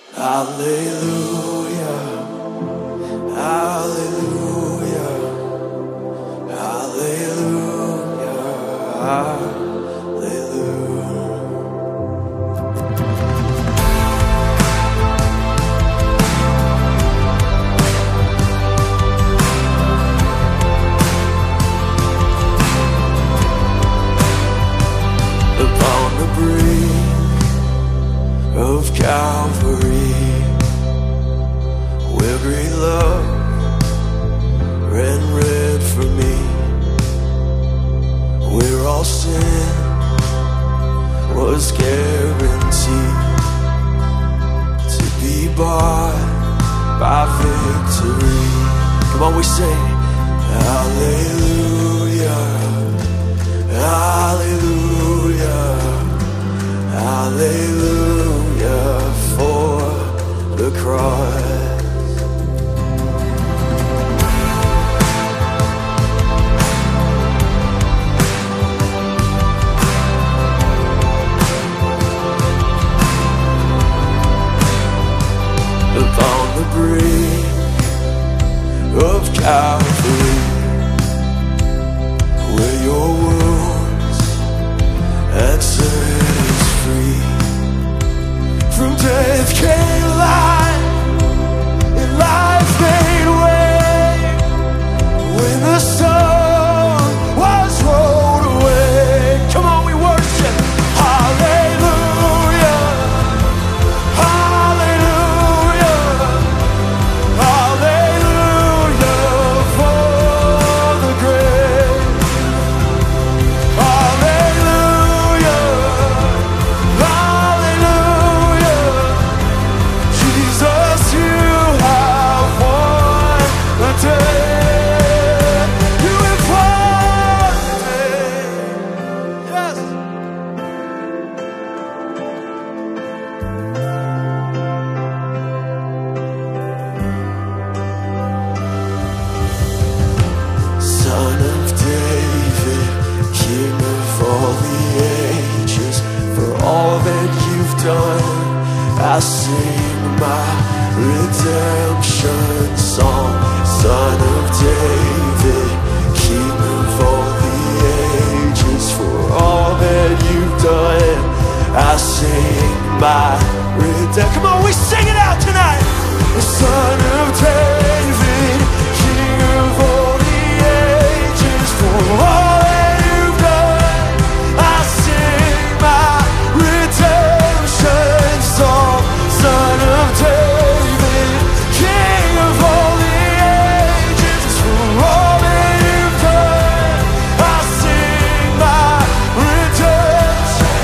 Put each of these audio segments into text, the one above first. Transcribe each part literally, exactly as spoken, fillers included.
Hallelujah, hallelujah, hallelujah, hallelujah. Upon the brink of Calvary, where great love ran red for me, where all sin was guaranteed to be bought by victory. Come on, we sing hallelujah, hallelujah, hallelujah for the cross. Upon the brink of Calvary, where your wounds had set us free. From death came life, and life made way. When the sun was rolled away, come on, we worship. Hallelujah, hallelujah, hallelujah for the grave. Hallelujah, hallelujah, Jesus, you have won the day. You have won the day. Yes. Son of David, King of all the ages, for all that you've done, I sing my redemption song. Son of David, King of all the ages, for all that you've done, I sing my redemption. Come on, we sing it out tonight. Son of David, King of all the ages, for all that you've done, I sing my redemption song. Son of David, King of all the ages, for all that you've done, I sing my redemption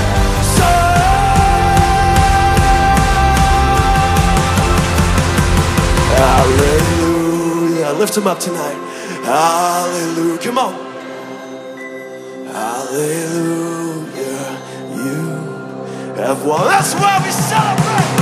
song. Hallelujah. Lift him up tonight. Hallelujah. Come on. Hallelujah. You have won. That's why we celebrate.